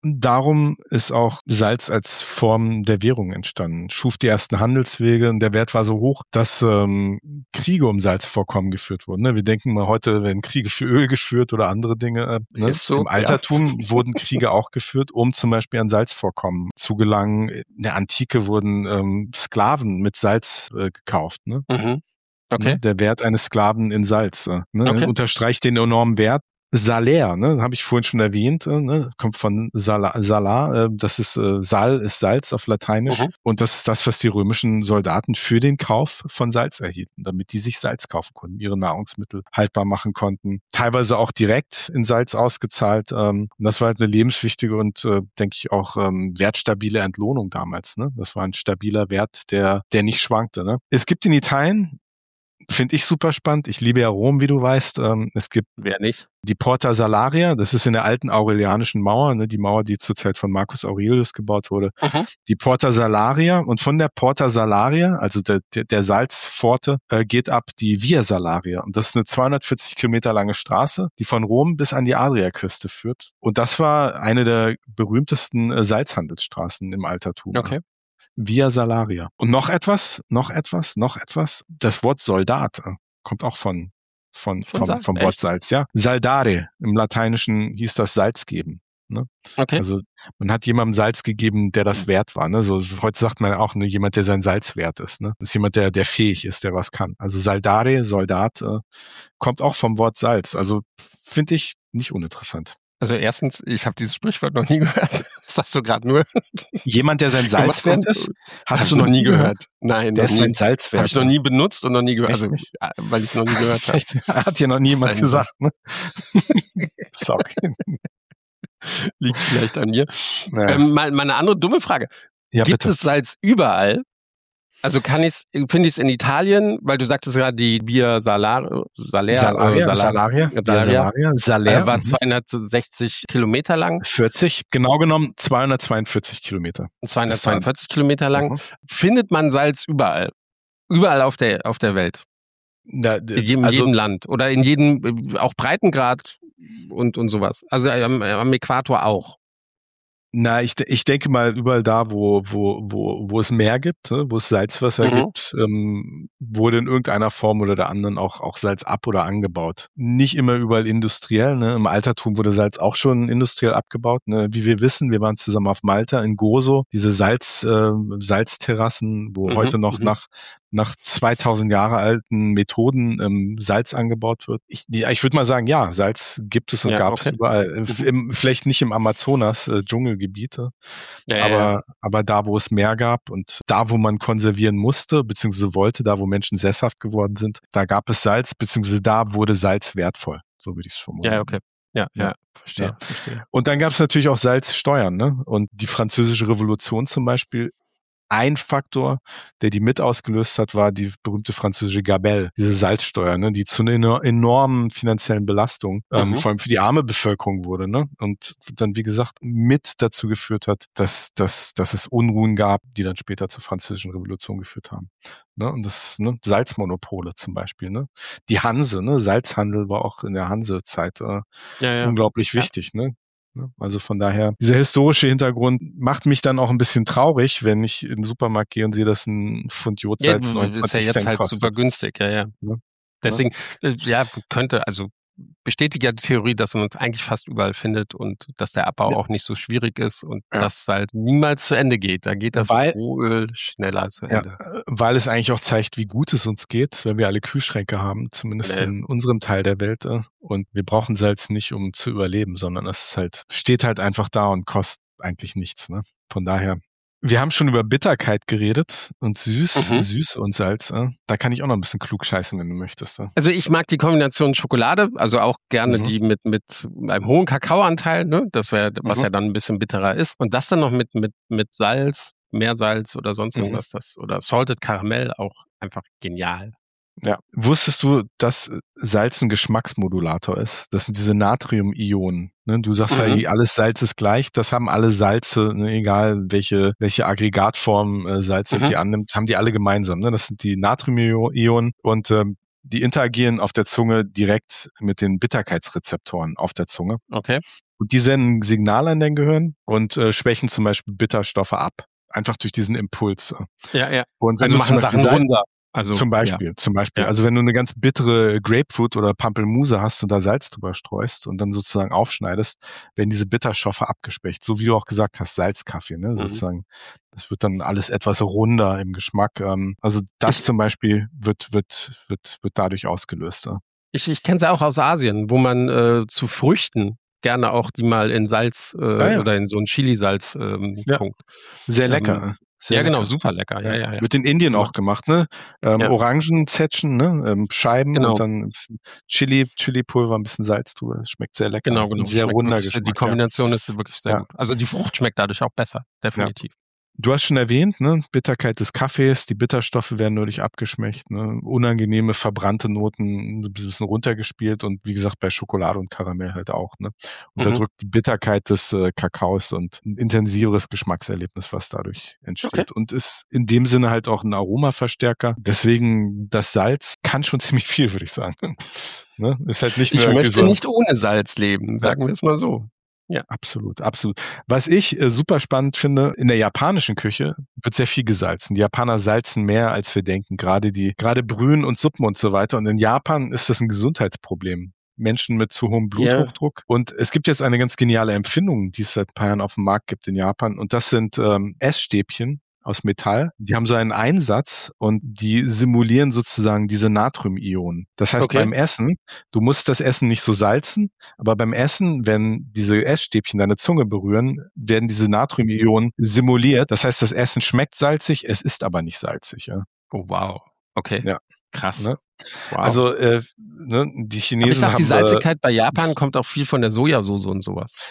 [SPEAKER 1] darum ist auch Salz als Form der Währung entstanden. Schuf die ersten Handelswege und der Wert war so hoch, dass ähm, Kriege um Salzvorkommen geführt wurden. Ne? Wir denken mal, heute werden Kriege für Öl geführt oder andere Dinge. Äh, ne?
[SPEAKER 2] Ist so,
[SPEAKER 1] Im Altertum ja. wurden Kriege auch geführt, um zum Beispiel an Salzvorkommen zu gelangen. In der Antike wurden ähm, Sklaven mit Salz äh, gekauft. Ne?
[SPEAKER 2] Mhm. Okay.
[SPEAKER 1] Ne? Der Wert eines Sklaven in Salz äh, ne?
[SPEAKER 2] Okay.
[SPEAKER 1] unterstreicht den enormen Wert. Salär, ne, habe ich vorhin schon erwähnt, äh, ne, kommt von Salar, Salar äh, das ist äh, Sal ist Salz auf Lateinisch
[SPEAKER 2] Mhm.
[SPEAKER 1] und das ist das, was die römischen Soldaten für den Kauf von Salz erhielten, damit die sich Salz kaufen konnten, ihre Nahrungsmittel haltbar machen konnten, teilweise auch direkt in Salz ausgezahlt. Ähm, und das war halt eine lebenswichtige und äh, denke ich auch ähm, wertstabile Entlohnung damals. Ne, das war ein stabiler Wert, der der nicht schwankte. Ne. Es gibt in Italien, finde ich super spannend. Ich liebe ja Rom, wie du weißt. Ähm, es gibt
[SPEAKER 2] Wer nicht?
[SPEAKER 1] die Porta Salaria, das ist in der alten Aurelianischen Mauer, ne, die Mauer, die zur Zeit von Marcus Aurelius gebaut wurde.
[SPEAKER 2] Mhm.
[SPEAKER 1] Die Porta Salaria und von der Porta Salaria, also der, der, der Salzpforte, äh, geht ab die Via Salaria. Und das ist eine zweihundertvierzig Kilometer lange Straße, die von Rom bis an die Adriaküste führt. Und das war eine der berühmtesten äh, Salzhandelsstraßen im Altertum.
[SPEAKER 2] Okay.
[SPEAKER 1] Via Salaria. Und noch etwas, noch etwas, noch etwas. Das Wort Soldat äh, kommt auch von, von,
[SPEAKER 2] Von
[SPEAKER 1] vom,
[SPEAKER 2] Salz,
[SPEAKER 1] vom Wort
[SPEAKER 2] echt?
[SPEAKER 1] Salz, ja. Saldare. Im Lateinischen hieß das Salz geben. Ne?
[SPEAKER 2] Okay.
[SPEAKER 1] Also man hat jemandem Salz gegeben, der das wert war. Ne? So, heute sagt man auch, ne, jemand, der sein Salz wert ist. Ne? Das ist jemand, der, der fähig ist, der was kann. Also Saldare, Soldat, äh, kommt auch vom Wort Salz. Also finde ich nicht uninteressant.
[SPEAKER 2] Also erstens, ich habe dieses Sprichwort noch nie gehört. Das sagst du gerade nur.
[SPEAKER 1] Jemand, der sein Salz wert ist? Hast
[SPEAKER 2] Hab
[SPEAKER 1] du
[SPEAKER 2] ich
[SPEAKER 1] noch nie gehört?
[SPEAKER 2] gehört? Nein,
[SPEAKER 1] Der
[SPEAKER 2] noch
[SPEAKER 1] ist
[SPEAKER 2] nie.
[SPEAKER 1] sein Salz wert.
[SPEAKER 2] Habe ich noch nie benutzt und noch nie gehört.
[SPEAKER 1] Echt
[SPEAKER 2] Also,
[SPEAKER 1] nicht?
[SPEAKER 2] äh, weil ich es noch nie gehört habe.
[SPEAKER 1] Vielleicht hat ja noch nie jemand
[SPEAKER 2] Sein
[SPEAKER 1] gesagt. Ne? Sorry.
[SPEAKER 2] Liegt vielleicht an mir.
[SPEAKER 1] Ja,
[SPEAKER 2] Ähm, mal, mal eine andere dumme Frage.
[SPEAKER 1] ja
[SPEAKER 2] Gibt
[SPEAKER 1] bitte.
[SPEAKER 2] es Salz überall? Also kann ich's, finde ich es in Italien, weil du sagtest gerade die Via Salar, Saler,
[SPEAKER 1] Salaria,
[SPEAKER 2] äh, Salar,
[SPEAKER 1] Salaria, Via
[SPEAKER 2] Salaria,
[SPEAKER 1] Salaria,
[SPEAKER 2] äh,
[SPEAKER 1] Saler,
[SPEAKER 2] war
[SPEAKER 1] mhm.
[SPEAKER 2] zweihundertsechzig Kilometer lang.
[SPEAKER 1] vierzig, genau genommen zweihundertzweiundvierzig Kilometer.
[SPEAKER 2] zweihundertzweiundvierzig Kilometer lang.
[SPEAKER 1] Mhm.
[SPEAKER 2] Findet man Salz überall? Überall auf der, auf der Welt?
[SPEAKER 1] Na, d-
[SPEAKER 2] In jedem,
[SPEAKER 1] also
[SPEAKER 2] jedem Land oder in jedem, äh, auch Breitengrad und, und sowas. Also am, am Äquator auch.
[SPEAKER 1] Na, ich, de- ich denke mal, überall da, wo, wo, wo, wo es Meer gibt, ne, wo es Salzwasser
[SPEAKER 2] Mhm.
[SPEAKER 1] gibt, ähm, wurde in irgendeiner Form oder der anderen auch, auch Salz ab- oder angebaut. Nicht immer überall industriell, ne? Im Altertum wurde Salz auch schon industriell abgebaut. Ne? Wie wir wissen, wir waren zusammen auf Malta in Gozo, diese Salz, äh, Salzterrassen, wo
[SPEAKER 2] Mhm,
[SPEAKER 1] heute noch
[SPEAKER 2] mhm.
[SPEAKER 1] nach nach zweitausend Jahre alten Methoden ähm, Salz angebaut wird. Ich, die, ich würde mal sagen, ja, Salz gibt es und
[SPEAKER 2] Ja,
[SPEAKER 1] gab
[SPEAKER 2] okay.
[SPEAKER 1] es überall. Äh,
[SPEAKER 2] Mhm.
[SPEAKER 1] Im, vielleicht nicht im Amazonas, äh, Dschungelgebiete,
[SPEAKER 2] Ja, ja,
[SPEAKER 1] aber,
[SPEAKER 2] ja.
[SPEAKER 1] aber da, wo es Meer gab und da, wo man konservieren musste, beziehungsweise wollte, da, wo Menschen sesshaft geworden sind, da gab es Salz, beziehungsweise da wurde Salz wertvoll. So würde ich es formulieren.
[SPEAKER 2] Ja, okay. Ja, ja,
[SPEAKER 1] Ja.
[SPEAKER 2] verstehe,
[SPEAKER 1] Ja.
[SPEAKER 2] verstehe.
[SPEAKER 1] Und dann gab es natürlich auch Salzsteuern, ne? Und die Französische Revolution zum Beispiel, ein Faktor, der die mit ausgelöst hat, war die berühmte französische Gabelle, diese Salzsteuer, ne, die zu einer enormen finanziellen Belastung, ähm,
[SPEAKER 2] Mhm.
[SPEAKER 1] vor allem für die arme Bevölkerung wurde, ne, und dann, wie gesagt, mit dazu geführt hat, dass, dass, dass es Unruhen gab, die dann später zur französischen Revolution geführt haben. Ne, und das, ne, Salzmonopole zum Beispiel, ne, die Hanse, ne, Salzhandel war auch in der Hansezeit äh,
[SPEAKER 2] Ja, ja.
[SPEAKER 1] unglaublich
[SPEAKER 2] Ja.
[SPEAKER 1] wichtig, ne. Also von daher, dieser historische Hintergrund macht mich dann auch ein bisschen traurig, wenn ich in den Supermarkt gehe und sehe, dass ein Pfund
[SPEAKER 2] Ja,
[SPEAKER 1] Jodsalz
[SPEAKER 2] das ist ja
[SPEAKER 1] neunundzwanzig
[SPEAKER 2] jetzt
[SPEAKER 1] Cent
[SPEAKER 2] halt
[SPEAKER 1] kostet.
[SPEAKER 2] super günstig, ja, ja.
[SPEAKER 1] Ne?
[SPEAKER 2] Deswegen, äh, ja, könnte, also bestätigt ja die Theorie, dass man uns eigentlich fast überall findet und dass der Abbau
[SPEAKER 1] Ja.
[SPEAKER 2] auch nicht so schwierig ist und
[SPEAKER 1] Ja.
[SPEAKER 2] dass halt niemals zu Ende geht. Da geht das
[SPEAKER 1] Weil-
[SPEAKER 2] Rohöl schneller zu
[SPEAKER 1] Ja,
[SPEAKER 2] Ende.
[SPEAKER 1] äh, weil es eigentlich auch zeigt, wie gut es uns geht, wenn wir alle Kühlschränke haben, zumindest
[SPEAKER 2] Nee.
[SPEAKER 1] in unserem Teil der Welt. äh, Und wir brauchen Salz nicht, um zu überleben, sondern es ist halt, steht halt einfach da und kostet eigentlich nichts. Ne? Von daher, wir haben schon über Bitterkeit geredet und süß,
[SPEAKER 2] Mhm.
[SPEAKER 1] süß und Salz. äh. Da kann ich auch noch ein bisschen klug scheißen, wenn du möchtest. äh.
[SPEAKER 2] Also ich mag die Kombination Schokolade, also auch gerne
[SPEAKER 1] Mhm.
[SPEAKER 2] die mit, mit einem hohen Kakaoanteil, ne? Das wäre, was
[SPEAKER 1] Mhm.
[SPEAKER 2] ja dann ein bisschen bitterer ist. Und das dann noch mit, mit, mit Salz, Meersalz oder sonst
[SPEAKER 1] Mhm.
[SPEAKER 2] irgendwas, das, oder Salted Karamell, auch einfach genial.
[SPEAKER 1] Ja. Wusstest du, dass Salz ein Geschmacksmodulator ist? Das sind diese Natrium-Ionen. Ne? Du sagst
[SPEAKER 2] Mhm.
[SPEAKER 1] ja, alles Salz ist gleich. Das haben alle Salze, ne? Egal welche, welche Aggregatform äh, Salz
[SPEAKER 2] Mhm.
[SPEAKER 1] irgendwie annimmt, haben die alle gemeinsam. Ne? Das sind die Natrium-Ionen und ähm, die interagieren auf der Zunge direkt mit den Bitterkeitsrezeptoren auf der Zunge.
[SPEAKER 2] Okay.
[SPEAKER 1] Und die senden ein Signal an dein Gehirn und äh, schwächen zum Beispiel Bitterstoffe ab. Einfach durch diesen Impuls.
[SPEAKER 2] Ja, ja.
[SPEAKER 1] Und wenn
[SPEAKER 2] Also
[SPEAKER 1] du zum
[SPEAKER 2] machen
[SPEAKER 1] Beispiel
[SPEAKER 2] Sachen
[SPEAKER 1] Salz-
[SPEAKER 2] runder. Also,
[SPEAKER 1] zum
[SPEAKER 2] ja.
[SPEAKER 1] Beispiel, zum Beispiel.
[SPEAKER 2] Ja.
[SPEAKER 1] Also wenn du eine ganz bittere Grapefruit oder Pampelmuse hast und da Salz drüber streust und dann sozusagen aufschneidest, werden diese Bitterstoffe abgeschwächt. So wie du auch gesagt hast, Salzkaffee, ne?
[SPEAKER 2] Mhm.
[SPEAKER 1] Sozusagen. Das wird dann alles etwas runder im Geschmack. Ähm, Also das
[SPEAKER 2] Ich-
[SPEAKER 1] zum Beispiel wird, wird, wird, wird dadurch ausgelöst. Ja.
[SPEAKER 2] Ich, ich kenne es ja auch aus Asien, wo man äh, zu Früchten gerne auch die mal in Salz äh,
[SPEAKER 1] Ah, ja.
[SPEAKER 2] oder in so ein Chili-Salz ähm,
[SPEAKER 1] Ja.
[SPEAKER 2] tunkt.
[SPEAKER 1] Sehr
[SPEAKER 2] Ähm,
[SPEAKER 1] lecker. Sehr
[SPEAKER 2] ja, genau,
[SPEAKER 1] lecker.
[SPEAKER 2] super lecker. Ja, ja, ja.
[SPEAKER 1] Wird in Indien
[SPEAKER 2] Ja.
[SPEAKER 1] auch gemacht, ne? Ähm,
[SPEAKER 2] Ja.
[SPEAKER 1] Orangenzätschen, ne? Ähm, Scheiben
[SPEAKER 2] Genau.
[SPEAKER 1] und dann ein bisschen Chili, Chili-Pulver, ein bisschen Salz drüber. Das schmeckt sehr lecker.
[SPEAKER 2] Genau, genau.
[SPEAKER 1] Ein sehr
[SPEAKER 2] Schmeckt
[SPEAKER 1] runder
[SPEAKER 2] wirklich sehr-
[SPEAKER 1] Geschmack.
[SPEAKER 2] Die Kombination ist wirklich sehr
[SPEAKER 1] Ja.
[SPEAKER 2] gut. Also die Frucht schmeckt dadurch auch besser, definitiv.
[SPEAKER 1] Ja. Du hast schon erwähnt, ne? Bitterkeit des Kaffees, die Bitterstoffe werden dadurch abgeschwächt, ne? Unangenehme, verbrannte Noten ein bisschen runtergespielt und wie gesagt bei Schokolade und Karamell halt auch. Ne? Unterdrückt die Bitterkeit des äh, Kakaos und ein intensiveres Geschmackserlebnis, was dadurch entsteht.
[SPEAKER 2] Okay.
[SPEAKER 1] Und ist in dem Sinne halt auch ein Aromaverstärker. Deswegen das Salz kann schon ziemlich viel, würde ich sagen. Ne? Ist halt nicht
[SPEAKER 2] Ich
[SPEAKER 1] nur irgendwie
[SPEAKER 2] möchte
[SPEAKER 1] so.
[SPEAKER 2] nicht ohne Salz leben, sagen wir es mal so.
[SPEAKER 1] Absolut, absolut. Was ich äh, super spannend finde, in der japanischen Küche wird sehr viel gesalzen. Die Japaner salzen mehr, als wir denken. Gerade die, gerade Brühen und Suppen und so weiter. Und in Japan ist das ein Gesundheitsproblem. Menschen mit zu hohem Bluthochdruck. Und es gibt jetzt eine ganz geniale Empfindung, die es seit ein paar Jahren auf dem Markt gibt in Japan. Und das sind ähm, Essstäbchen aus Metall. Die haben so einen Einsatz und die simulieren sozusagen diese Natrium-Ionen. Das heißt,
[SPEAKER 2] Okay.
[SPEAKER 1] beim Essen, du musst das Essen nicht so salzen, aber beim Essen, wenn diese Essstäbchen deine Zunge berühren, werden diese Natrium-Ionen simuliert. Das heißt, das Essen schmeckt salzig, es ist aber nicht salzig. Ja.
[SPEAKER 2] Oh, wow. Okay.
[SPEAKER 1] Ja.
[SPEAKER 2] Krass.
[SPEAKER 1] Ne?
[SPEAKER 2] Wow.
[SPEAKER 1] Also äh, ne, die
[SPEAKER 2] Aber ich
[SPEAKER 1] Chinesen
[SPEAKER 2] dachte,
[SPEAKER 1] haben
[SPEAKER 2] die
[SPEAKER 1] äh,
[SPEAKER 2] Salzigkeit bei Japan kommt auch viel von der Sojasauce und sowas.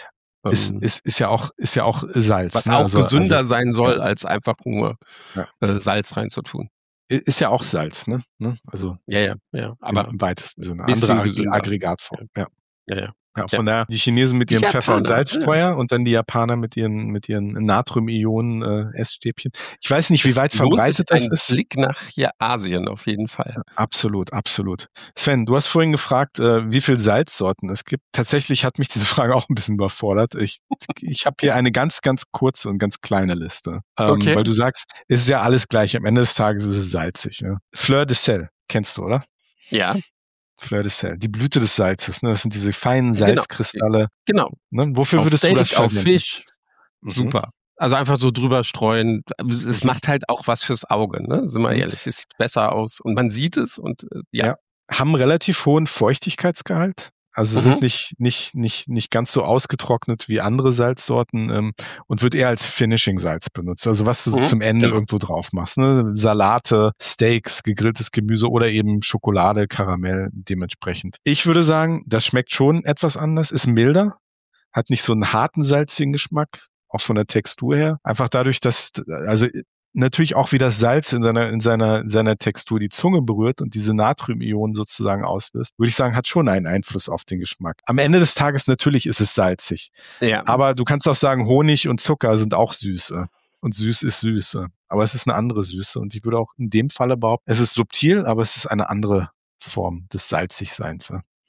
[SPEAKER 1] Ist,
[SPEAKER 2] ähm,
[SPEAKER 1] ist, ist ja auch, ist ja auch Salz.
[SPEAKER 2] was
[SPEAKER 1] Ne?
[SPEAKER 2] auch
[SPEAKER 1] Also,
[SPEAKER 2] gesünder
[SPEAKER 1] also,
[SPEAKER 2] sein soll,
[SPEAKER 1] ja.
[SPEAKER 2] als einfach nur
[SPEAKER 1] Ja.
[SPEAKER 2] äh, Salz reinzutun.
[SPEAKER 1] Ist ja auch Salz, ne? ne? Also
[SPEAKER 2] Ja, ja, ja.
[SPEAKER 1] im,
[SPEAKER 2] Aber
[SPEAKER 1] im weitesten Sinne.
[SPEAKER 2] bisschen
[SPEAKER 1] Andere Ag
[SPEAKER 2] gesünder.
[SPEAKER 1] Aggregatform. Ja.
[SPEAKER 2] Ja, ja.
[SPEAKER 1] Ja, von daher, die Chinesen mit
[SPEAKER 2] Die
[SPEAKER 1] ihrem Pfeffer- und
[SPEAKER 2] Japaner,
[SPEAKER 1] Salzstreuer und dann die Japaner mit ihren, mit ihren Natrium-Ionen-Essstäbchen. Ich weiß nicht, wie
[SPEAKER 2] Es
[SPEAKER 1] weit
[SPEAKER 2] lohnt sich
[SPEAKER 1] verbreitet das
[SPEAKER 2] ein
[SPEAKER 1] ist.
[SPEAKER 2] Blick nach hier Asien auf jeden Fall.
[SPEAKER 1] Absolut, absolut. Sven, du hast vorhin gefragt, äh, wie viel Salzsorten es gibt. Tatsächlich hat mich diese Frage auch ein bisschen überfordert. Ich, ich habe hier eine ganz, ganz kurze und ganz kleine Liste. Ähm,
[SPEAKER 2] Okay.
[SPEAKER 1] Weil du sagst, es ist ja alles gleich. Am Ende des Tages ist es salzig. Ne? Fleur de Sel, kennst du, oder?
[SPEAKER 2] Ja,
[SPEAKER 1] Fleur de Sel, die Blüte des Salzes. Ne? Das sind diese feinen
[SPEAKER 2] Genau.
[SPEAKER 1] Salzkristalle.
[SPEAKER 2] genau.
[SPEAKER 1] Ne? Wofür
[SPEAKER 2] Auf
[SPEAKER 1] würdest du
[SPEAKER 2] Steak,
[SPEAKER 1] das
[SPEAKER 2] auf
[SPEAKER 1] verwenden?
[SPEAKER 2] Fisch,
[SPEAKER 1] Mhm.
[SPEAKER 2] super. Also einfach so drüber streuen. Es, es
[SPEAKER 1] Mhm.
[SPEAKER 2] macht halt auch was fürs Auge, ne? Sind wir
[SPEAKER 1] Mhm.
[SPEAKER 2] ehrlich. Es sieht besser aus und man sieht es und äh, ja.
[SPEAKER 1] Ja. Haben relativ hohen Feuchtigkeitsgehalt. Also
[SPEAKER 2] Mhm.
[SPEAKER 1] sind nicht, nicht, nicht, nicht ganz so ausgetrocknet wie andere Salzsorten ähm, und wird eher als Finishing-Salz benutzt. Also was du so
[SPEAKER 2] Mhm.
[SPEAKER 1] zum Ende
[SPEAKER 2] Genau.
[SPEAKER 1] irgendwo drauf machst. Ne? Salate, Steaks, gegrilltes Gemüse oder eben Schokolade, Karamell dementsprechend. Ich würde sagen, das schmeckt schon etwas anders, ist milder, hat nicht so einen harten, salzigen Geschmack, auch von der Textur her. Einfach dadurch, dass, also natürlich auch wie das Salz in seiner, in seiner, in seiner Textur die Zunge berührt und diese Natriumionen sozusagen auslöst, würde ich sagen, hat schon einen Einfluss auf den Geschmack. Am Ende des Tages natürlich ist es salzig.
[SPEAKER 2] Ja.
[SPEAKER 1] Aber du kannst auch sagen, Honig und Zucker sind auch Süße. Und süß ist Süße. Aber es ist eine andere Süße. Und ich würde auch in dem Falle behaupten, es ist subtil, aber es ist eine andere Form des Salzigseins.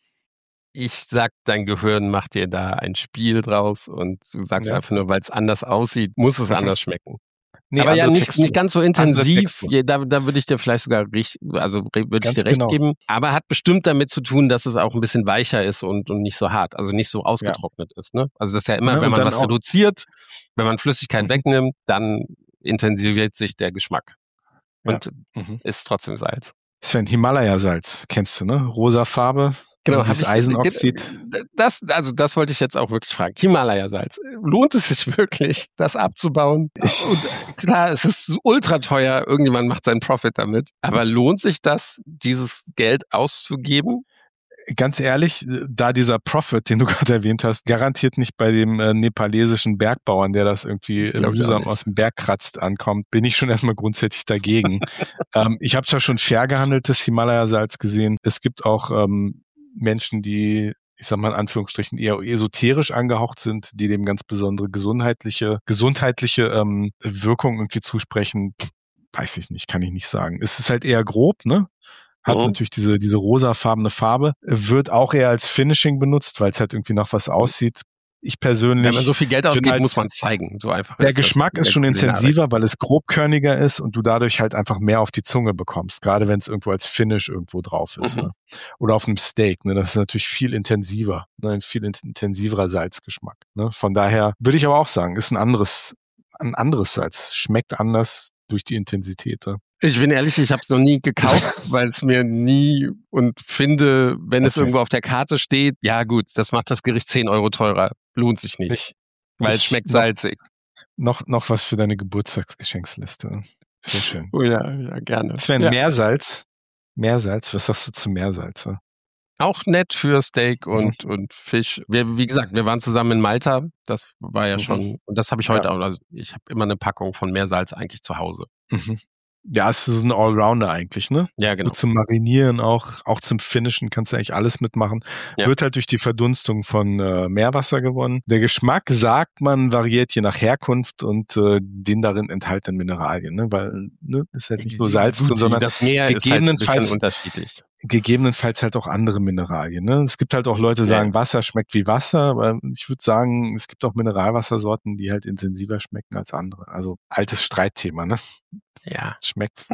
[SPEAKER 2] Ich sag, dein Gehirn macht dir da ein Spiel draus und du sagst
[SPEAKER 1] Ja.
[SPEAKER 2] einfach nur, weil es anders aussieht, muss es
[SPEAKER 1] Mhm.
[SPEAKER 2] anders schmecken.
[SPEAKER 1] Nee,
[SPEAKER 2] Aber ja,
[SPEAKER 1] andere
[SPEAKER 2] nicht,
[SPEAKER 1] Textur.
[SPEAKER 2] nicht ganz so
[SPEAKER 1] Andere
[SPEAKER 2] intensiv.
[SPEAKER 1] Textur.
[SPEAKER 2] Ja, da, da würde ich dir vielleicht sogar richtig, also re- würde ich
[SPEAKER 1] Ganz
[SPEAKER 2] dir recht
[SPEAKER 1] genau.
[SPEAKER 2] geben. Aber hat bestimmt damit zu tun, dass es auch ein bisschen weicher ist und, und nicht so hart, also nicht so ausgetrocknet ist. Ne? Also das ist ja immer,
[SPEAKER 1] Ja,
[SPEAKER 2] wenn
[SPEAKER 1] und
[SPEAKER 2] man
[SPEAKER 1] dann
[SPEAKER 2] was
[SPEAKER 1] auch-
[SPEAKER 2] reduziert, wenn man Flüssigkeit
[SPEAKER 1] Mhm.
[SPEAKER 2] wegnimmt, dann intensiviert sich der Geschmack.
[SPEAKER 1] Ja.
[SPEAKER 2] Und
[SPEAKER 1] Mhm.
[SPEAKER 2] ist trotzdem Salz.
[SPEAKER 1] Sven, Himalaya-Salz, kennst du, ne? Rosa Farbe.
[SPEAKER 2] Genau,
[SPEAKER 1] und
[SPEAKER 2] habe
[SPEAKER 1] dieses
[SPEAKER 2] ich
[SPEAKER 1] Eisenoxid.
[SPEAKER 2] Das, also das wollte ich jetzt auch wirklich fragen. Himalaya-Salz. Lohnt es sich wirklich, das abzubauen?
[SPEAKER 1] Ich-
[SPEAKER 2] Und klar, es ist ultra teuer. Irgendjemand macht seinen Profit damit. Aber lohnt sich das, dieses Geld auszugeben?
[SPEAKER 1] Ganz ehrlich, da dieser Profit, den du gerade erwähnt hast, garantiert nicht bei dem äh, nepalesischen Bergbauern, der das irgendwie
[SPEAKER 2] Glaub ich auch
[SPEAKER 1] mühsam
[SPEAKER 2] nicht.
[SPEAKER 1] aus dem Berg kratzt, ankommt, bin ich schon erstmal grundsätzlich dagegen. ähm, ich habe zwar schon fair gehandeltes Himalaya-Salz gesehen. Es gibt auch ähm, Menschen, die, ich sag mal in Anführungsstrichen, eher esoterisch angehaucht sind, die dem ganz besondere gesundheitliche, gesundheitliche ähm, Wirkung irgendwie zusprechen. Weiß ich nicht, kann ich nicht sagen. Es ist halt eher grob, ne? Hat
[SPEAKER 2] Mhm.
[SPEAKER 1] natürlich diese, diese rosafarbene Farbe, wird auch eher als Finishing benutzt, weil es halt irgendwie nach was aussieht. Ich persönlich.
[SPEAKER 2] Wenn man so viel Geld
[SPEAKER 1] finde
[SPEAKER 2] ausgibt,
[SPEAKER 1] halt,
[SPEAKER 2] muss man zeigen. So einfach
[SPEAKER 1] der
[SPEAKER 2] ist das
[SPEAKER 1] Geschmack
[SPEAKER 2] in
[SPEAKER 1] ist
[SPEAKER 2] der
[SPEAKER 1] schon
[SPEAKER 2] Kulinarik.
[SPEAKER 1] intensiver, weil es grobkörniger ist und du dadurch halt einfach mehr auf die Zunge bekommst, gerade wenn es irgendwo als Finish irgendwo drauf ist.
[SPEAKER 2] Mhm.
[SPEAKER 1] Ne? Oder auf einem Steak, ne? Das ist natürlich viel intensiver, ne? Ein viel intensiverer Salzgeschmack. Ne? Von daher würde ich aber auch sagen, ist ein anderes, ein anderes Salz, schmeckt anders durch die Intensität. Ne?
[SPEAKER 2] Ich bin ehrlich, ich habe es noch nie gekauft, weil es mir nie und finde, wenn es
[SPEAKER 1] Okay.
[SPEAKER 2] irgendwo auf der Karte steht, ja gut, das macht das Gericht zehn Euro teurer. Lohnt sich nicht,
[SPEAKER 1] Ich,
[SPEAKER 2] weil es
[SPEAKER 1] ich
[SPEAKER 2] schmeckt
[SPEAKER 1] noch,
[SPEAKER 2] salzig.
[SPEAKER 1] noch, noch was für deine Geburtstagsgeschenksliste. Sehr schön.
[SPEAKER 2] Oh ja, ja, gerne.
[SPEAKER 1] Sven,
[SPEAKER 2] Ja.
[SPEAKER 1] Meersalz. Meersalz, was sagst du zu Meersalz?
[SPEAKER 2] Auch nett für Steak
[SPEAKER 1] Mhm.
[SPEAKER 2] und, und Fisch. Wir, wie gesagt, wir waren zusammen in Malta. Das war ja
[SPEAKER 1] Mhm.
[SPEAKER 2] schon, und das habe ich
[SPEAKER 1] Ja.
[SPEAKER 2] heute auch. Also ich habe immer eine Packung von Meersalz eigentlich zu Hause.
[SPEAKER 1] Mhm. Ja, es ist ein Allrounder eigentlich, ne?
[SPEAKER 2] Ja, genau.
[SPEAKER 1] Gut zum Marinieren auch, auch zum Finishen kannst du eigentlich alles mitmachen.
[SPEAKER 2] Ja.
[SPEAKER 1] Wird halt durch die Verdunstung von äh, Meerwasser gewonnen. Der Geschmack, sagt man, variiert je nach Herkunft und äh, den darin enthaltenen Mineralien, ne? Weil ne, ist halt nicht nur Salz
[SPEAKER 2] Gut,
[SPEAKER 1] drin, sondern
[SPEAKER 2] das Meer ist halt ein bisschen
[SPEAKER 1] gegebenenfalls
[SPEAKER 2] unterschiedlich.
[SPEAKER 1] gegebenenfalls halt auch andere Mineralien. Ne? Es gibt halt auch Leute, die
[SPEAKER 2] Ja.
[SPEAKER 1] sagen, Wasser schmeckt wie Wasser, aber ich würde sagen, es gibt auch Mineralwassersorten, die halt intensiver schmecken als andere. Also altes Streitthema, ne?
[SPEAKER 2] Ja.
[SPEAKER 1] Schmeckt,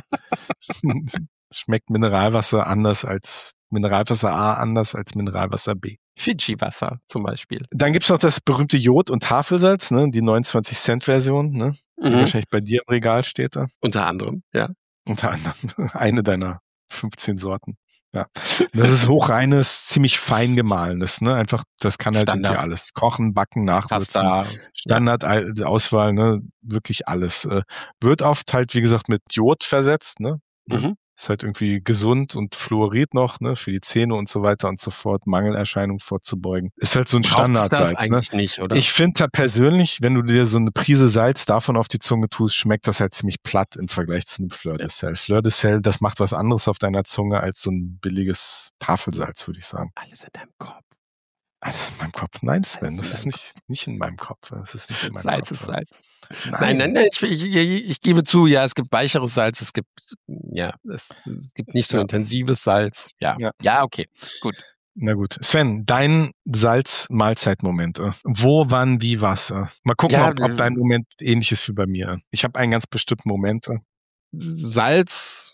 [SPEAKER 1] schmeckt Mineralwasser anders als Mineralwasser A anders als Mineralwasser B.
[SPEAKER 2] Fidschi-Wasser zum Beispiel.
[SPEAKER 1] Dann gibt's noch das berühmte Jod- und Tafelsalz, ne? Die neunundzwanzig Cent Version, ne? Die
[SPEAKER 2] Mhm.
[SPEAKER 1] wahrscheinlich bei dir im Regal steht da.
[SPEAKER 2] Unter anderem, ja.
[SPEAKER 1] Unter anderem eine deiner fünfzehn Sorten. Ja. Das ist hochreines, ziemlich fein gemahlenes, ne? Einfach, das kann halt
[SPEAKER 2] Standard.
[SPEAKER 1] irgendwie alles. Kochen, backen, nachwürzen.
[SPEAKER 2] Pasta.
[SPEAKER 1] Standardauswahl, ne? Wirklich alles. Äh, wird oft halt, wie gesagt, mit Jod versetzt, ne?
[SPEAKER 2] Mhm.
[SPEAKER 1] Ist halt irgendwie gesund und Fluorid noch, ne, für die Zähne und so weiter und so fort, Mangelerscheinungen vorzubeugen. Ist halt so ein
[SPEAKER 2] Braucht es das
[SPEAKER 1] Standardsalz, ne?
[SPEAKER 2] eigentlich nicht, oder?
[SPEAKER 1] Ich finde da persönlich, wenn du dir so eine Prise Salz davon auf die Zunge tust, schmeckt das halt ziemlich platt im Vergleich zu einem Fleur de Sel. Fleur de Sel, das macht was anderes auf deiner Zunge als so ein billiges Tafelsalz, würde ich sagen.
[SPEAKER 2] Alles in deinem Kopf.
[SPEAKER 1] Alles in meinem Kopf. Nein, Sven,
[SPEAKER 2] Alles
[SPEAKER 1] das
[SPEAKER 2] in
[SPEAKER 1] ist
[SPEAKER 2] deinem
[SPEAKER 1] nicht, nicht in meinem Kopf. Das ist nicht in meinem
[SPEAKER 2] Salz
[SPEAKER 1] Kopf.
[SPEAKER 2] ist Salz.
[SPEAKER 1] Nein.
[SPEAKER 2] Nein, nein, nein, ich, ich, ich, ich gebe zu, ja, es gibt weicheres Salz, es gibt, ja, es, es gibt nicht so
[SPEAKER 1] Ja.
[SPEAKER 2] intensives Salz. Ja,
[SPEAKER 1] Ja.
[SPEAKER 2] ja, okay, gut.
[SPEAKER 1] Na gut. Sven, dein Salz-Mahlzeitmoment. äh. Wo, wann, wie, was? äh? Mal gucken,
[SPEAKER 2] Ja,
[SPEAKER 1] ob, ob dein Moment ähnlich ist wie bei mir. Ich habe einen ganz bestimmten Moment. äh.
[SPEAKER 2] Salz,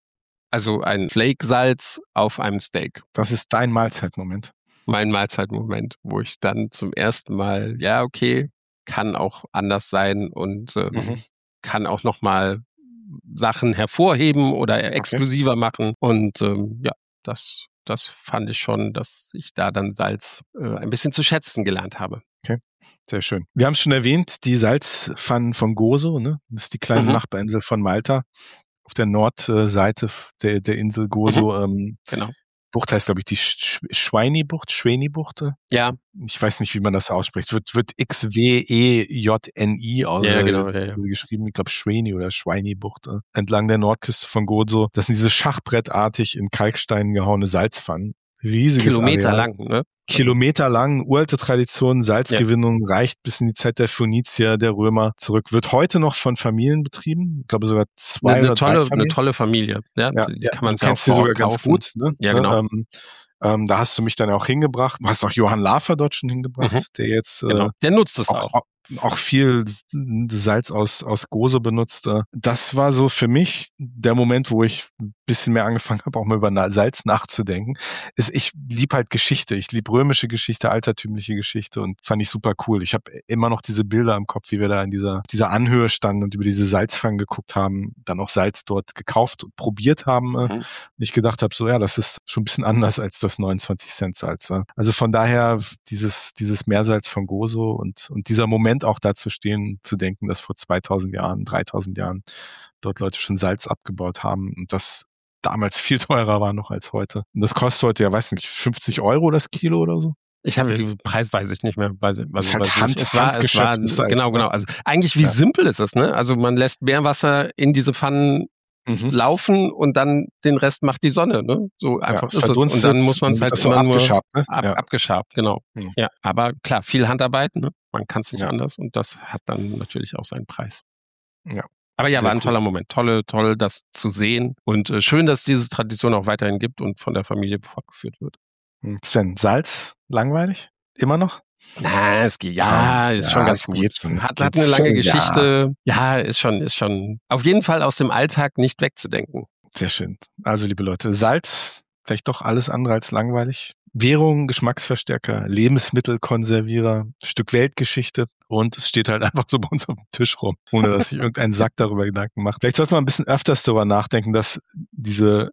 [SPEAKER 2] also ein Flake-Salz auf einem Steak.
[SPEAKER 1] Das ist dein Mahlzeitmoment.
[SPEAKER 2] Mein Mahlzeitmoment, wo ich dann zum ersten Mal, ja, okay, kann auch anders sein und ähm,
[SPEAKER 1] Mhm.
[SPEAKER 2] kann auch nochmal Sachen hervorheben oder exklusiver machen. Und ähm, ja, das, das fand ich schon, dass ich da dann Salz äh, ein bisschen zu schätzen gelernt habe.
[SPEAKER 1] Okay, sehr schön. Wir haben es schon erwähnt, die Salzpfannen von Gozo, ne? Das ist die kleine
[SPEAKER 2] Mhm.
[SPEAKER 1] Nachbarinsel von Malta. Auf der Nordseite der, der Insel Gozo.
[SPEAKER 2] Mhm.
[SPEAKER 1] Ähm,
[SPEAKER 2] Genau.
[SPEAKER 1] Bucht heißt, glaube ich, die Sch Schweini-Bucht, Schweini-Bucht.
[SPEAKER 2] Ja.
[SPEAKER 1] Ich weiß nicht, wie man das ausspricht. Wird, wird X W E J N I
[SPEAKER 2] Ja,
[SPEAKER 1] äh,
[SPEAKER 2] genau, ja, ja.
[SPEAKER 1] geschrieben. Ich glaube, Schweini oder Schweini-Bucht. Äh, entlang der Nordküste von Gozo. Das sind diese schachbrettartig in Kalkstein gehauene Salzpfannen. Riesiges
[SPEAKER 2] Kilometer
[SPEAKER 1] Areal.
[SPEAKER 2] lang, ne?
[SPEAKER 1] Kilometer lang, uralte Tradition, Salzgewinnung, ja. Reicht bis in die Zeit der Phönizier, der Römer zurück. Wird heute noch von Familien betrieben. Ich glaube sogar zwei
[SPEAKER 2] eine, eine
[SPEAKER 1] oder
[SPEAKER 2] tolle,
[SPEAKER 1] drei Familien.
[SPEAKER 2] Eine tolle Familie. Ja,
[SPEAKER 1] ja,
[SPEAKER 2] die
[SPEAKER 1] ja.
[SPEAKER 2] kann man
[SPEAKER 1] Du
[SPEAKER 2] sich auch
[SPEAKER 1] kennst sie sogar
[SPEAKER 2] kaufen.
[SPEAKER 1] ganz gut. Ne?
[SPEAKER 2] Ja, genau.
[SPEAKER 1] Ähm, ähm, da hast du mich dann auch hingebracht. Du hast auch Johann Lafer dort schon hingebracht,
[SPEAKER 2] Mhm.
[SPEAKER 1] der jetzt
[SPEAKER 2] genau.
[SPEAKER 1] äh,
[SPEAKER 2] Der nutzt es
[SPEAKER 1] auch,
[SPEAKER 2] auch.
[SPEAKER 1] auch viel Salz aus, aus Gozo benutzt. Das war so für mich der Moment, wo ich ein bisschen mehr angefangen habe, auch mal über Salz nachzudenken. Ist, ich lieb halt Geschichte. Ich lieb römische Geschichte, altertümliche Geschichte und fand ich super cool. Ich habe immer noch diese Bilder im Kopf, wie wir da in dieser, dieser Anhöhe standen und über diese Salzfangen geguckt haben, dann auch Salz dort gekauft und probiert haben. Mhm. Und ich gedacht habe, so ja, das ist schon ein bisschen anders als das neunundzwanzig Cent Salz. Also von daher dieses, dieses Meersalz von Gozo und, und dieser Moment auch da zu stehen, zu denken, dass vor zweitausend Jahren, dreitausend Jahren dort Leute schon Salz abgebaut haben und das damals viel teurer war noch als heute. Und das kostet heute, ja, weiß nicht, fünfzig Euro das Kilo oder so?
[SPEAKER 2] Ich habe den Preis weiß ich nicht mehr. Weiß, weiß,
[SPEAKER 1] es ist halt
[SPEAKER 2] weiß
[SPEAKER 1] Hand,
[SPEAKER 2] es war, es war,
[SPEAKER 1] Salz,
[SPEAKER 2] genau, genau. Also eigentlich wie ja. simpel ist es, ne? Also man lässt Meerwasser in diese Pfannen mhm. laufen und dann den Rest macht die Sonne, ne? So einfach ja, ist es. Und dann muss man es halt
[SPEAKER 1] so
[SPEAKER 2] immer
[SPEAKER 1] abgeschabt,
[SPEAKER 2] nur
[SPEAKER 1] ne?
[SPEAKER 2] ab,
[SPEAKER 1] ja.
[SPEAKER 2] abgeschabt, genau. Mhm. Ja, aber klar, viel Handarbeit, ne? Man kann es nicht
[SPEAKER 1] ja.
[SPEAKER 2] anders und das hat dann natürlich auch seinen Preis.
[SPEAKER 1] Ja.
[SPEAKER 2] Aber ja,
[SPEAKER 1] Sehr
[SPEAKER 2] war ein
[SPEAKER 1] cool.
[SPEAKER 2] toller Moment. Tolle, toll, das zu sehen. Und äh, schön, dass diese Tradition auch weiterhin gibt und von der Familie fortgeführt wird.
[SPEAKER 1] Sven, Salz, langweilig? Immer noch?
[SPEAKER 2] Na, es geht, ja, ist ja, schon ganz gut.
[SPEAKER 1] Schon.
[SPEAKER 2] Hat, hat eine lange schon, Geschichte. Ja. ja, ist schon, ist schon auf jeden Fall aus dem Alltag nicht wegzudenken.
[SPEAKER 1] Sehr schön. Also, liebe Leute, Salz, vielleicht doch alles andere als langweilig. Währung, Geschmacksverstärker, Lebensmittelkonservierer, Stück Weltgeschichte und es steht halt einfach so bei uns auf dem Tisch rum, ohne dass sich irgendein Sack darüber Gedanken macht. Vielleicht sollte man ein bisschen öfters darüber nachdenken, dass diese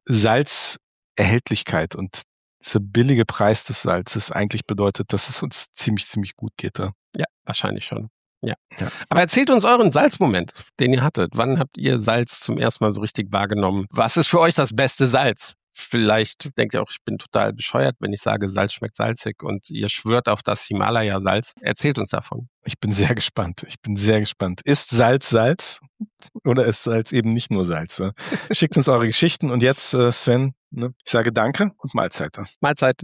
[SPEAKER 1] Salzerhältlichkeit und dieser billige Preis des Salzes eigentlich bedeutet, dass es uns ziemlich, ziemlich gut geht. Ja,
[SPEAKER 2] ja wahrscheinlich schon. Ja. ja. Aber erzählt uns euren Salzmoment, den ihr hattet. Wann habt ihr Salz zum ersten Mal so richtig wahrgenommen? Was ist für euch das beste Salz? Vielleicht denkt ihr auch, ich bin total bescheuert, wenn ich sage, Salz schmeckt salzig und ihr schwört auf das Himalaya-Salz. Erzählt uns davon.
[SPEAKER 1] Ich bin sehr gespannt. Ich bin sehr gespannt. Ist Salz Salz oder ist Salz eben nicht nur Salz? Schickt uns eure Geschichten und jetzt, Sven, ne, ich sage Danke und Mahlzeit.
[SPEAKER 2] Mahlzeit.